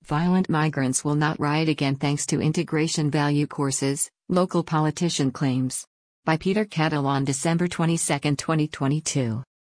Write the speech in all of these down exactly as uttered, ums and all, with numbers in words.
Violent migrants will not riot again thanks to integration value courses, local politician claims. By Peter Cattle on December twenty-second, twenty twenty-two.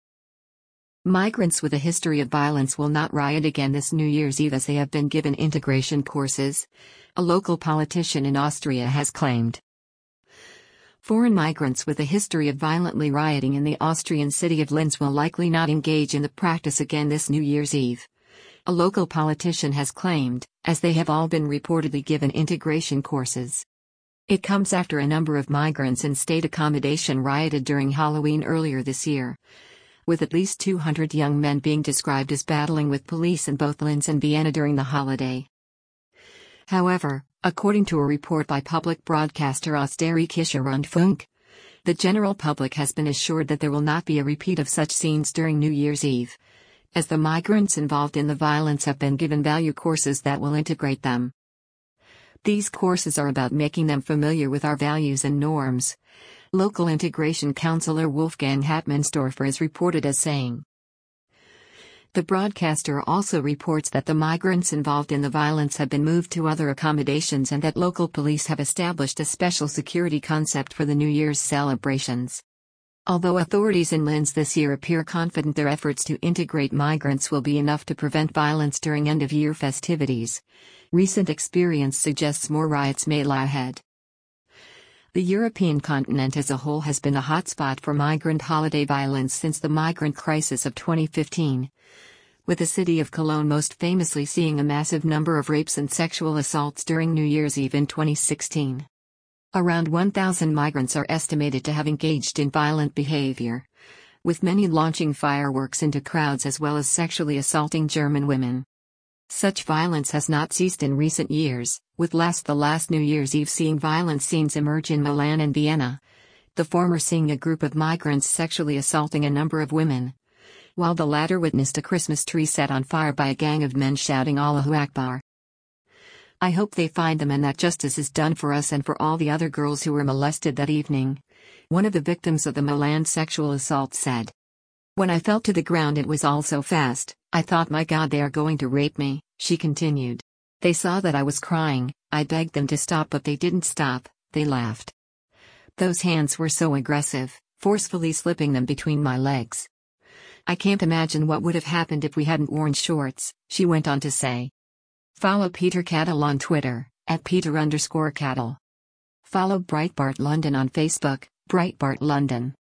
Migrants with a history of violence will not riot again this New Year's Eve as they have been given integration courses, a local politician in Austria has claimed. Foreign migrants with a history of violently rioting in the Austrian city of Linz will likely not engage in the practice again this New Year's Eve, a local politician has claimed, as they have all been reportedly given integration courses. It comes after a number of migrants in state accommodation rioted during Halloween earlier this year, with at least two hundred young men being described as battling with police in both Linz and Vienna during the holiday. However, according to a report by public broadcaster Österreichischer Rundfunk, the general public has been assured that there will not be a repeat of such scenes during New Year's Eve, as the migrants involved in the violence have been given value courses that will integrate them. These courses are about making them familiar with our values and norms, local integration counselor Wolfgang Hartmannsdorfer is reported as saying. The broadcaster also reports that the migrants involved in the violence have been moved to other accommodations and that local police have established a special security concept for the New Year's celebrations. Although authorities in Linz this year appear confident their efforts to integrate migrants will be enough to prevent violence during end-of-year festivities, recent experience suggests more riots may lie ahead. The European continent as a whole has been a hotspot for migrant holiday violence since the migrant crisis of twenty fifteen, with the city of Cologne most famously seeing a massive number of rapes and sexual assaults during New Year's Eve in twenty sixteen. Around one thousand migrants are estimated to have engaged in violent behavior, with many launching fireworks into crowds as well as sexually assaulting German women. Such violence has not ceased in recent years, with last the last New Year's Eve seeing violent scenes emerge in Milan and Vienna, the former seeing a group of migrants sexually assaulting a number of women, while the latter witnessed a Christmas tree set on fire by a gang of men shouting Allahu Akbar. I hope they find them and that justice is done for us and for all the other girls who were molested that evening, one of the victims of the Milan sexual assault said. When I fell to the ground it was all so fast, I thought my God they are going to rape me, she continued. They saw that I was crying, I begged them to stop but they didn't stop, they laughed. Those hands were so aggressive, forcefully slipping them between my legs. I can't imagine what would have happened if we hadn't worn shorts, she went on to say. Follow Peter Cattle on Twitter, at Peter underscore Cattle. Follow Breitbart London on Facebook, Breitbart London.